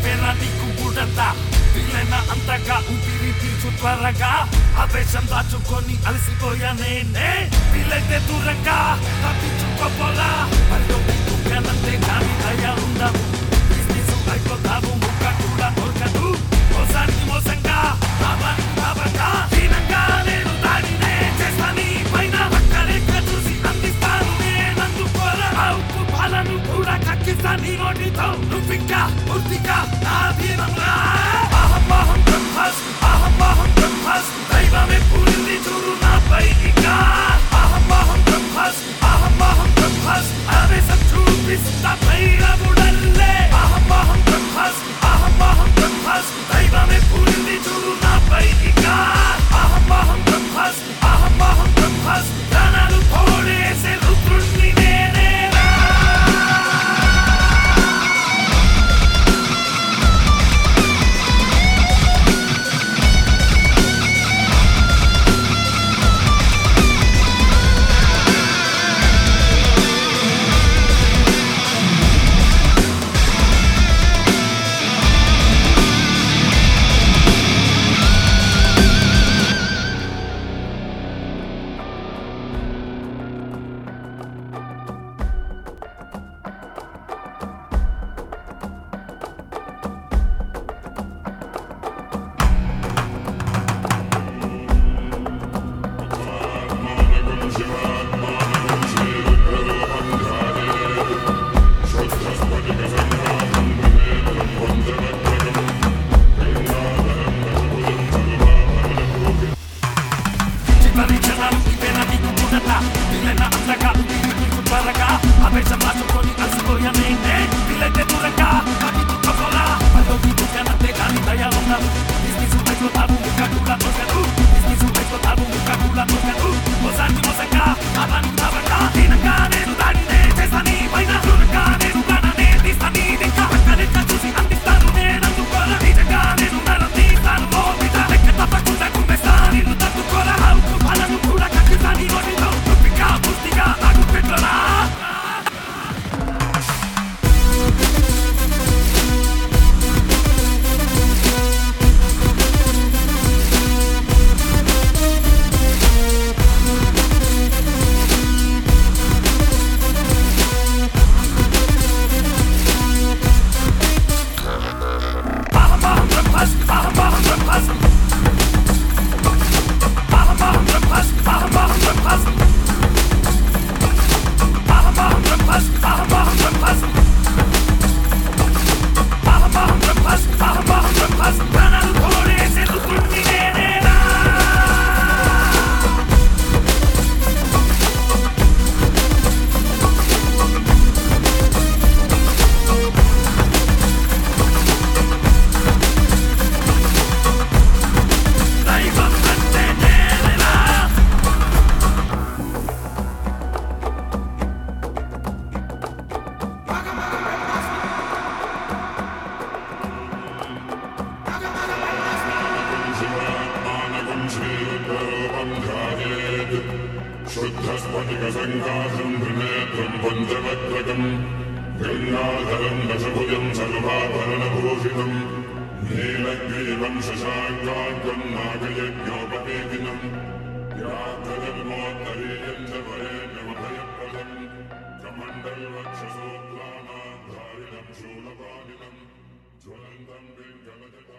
అయిపోయినా నీకు బుడంతా వీలైనా అంతగా ఊపిరి తీర్చు త్వరగా ఆవేశం దాచుకొని అలసిపోయా నేనే వీలైతే దూరంగా తప్పించుకోపోలా మరియు దుఃఖానంతే కానీ దయ ఉండవు బిజినెస్ అయిపోతావు ముక్క కూడా దొరకదు మోసానికి మోసంగా లాభంగా హీనంగా నేను దాడినే చేస్తా నీ పైన పక్కలేక చూసి అందిస్తాను నేనందుకోరా ఉప్పు పాలను కూడా కక్కిస్తా నీ నోటితో నువ్వింకా పూర్తిగా నా దీనంగా అహం బ్రహ్మాస్మి దైవమే పూరింది చూడు నాపై ఇంకా అహం బ్రహ్మాస్మి ఆవేశం చూపిస్తా భైరవుడల్లే అహం బ్రహ్మాస్మి దైవమే పూరింది చూడు నాపై ఇంకా అహం బ్రహ్మాస్మి ప్రాణాలు తోడేసే రుద్రుణ్ణి నేనే शुद्धस्फटिकसङ्काशं त्रिनेत्रं पञ्चवक्त्रकं गङ्गाधरं दशभुजं सर्वाभरणभूषितं नीलग्रीवं शशाङ्काङ्कं नागयज्ञोपवेदिनं व्याघ्रजन्मोत्तरीयं च वरेण्यमभयप्रदं कमण्डलवक्षसूत्राणां धारिणं शूलपाणिनं ज्वलन्तं वेङ्कटजटा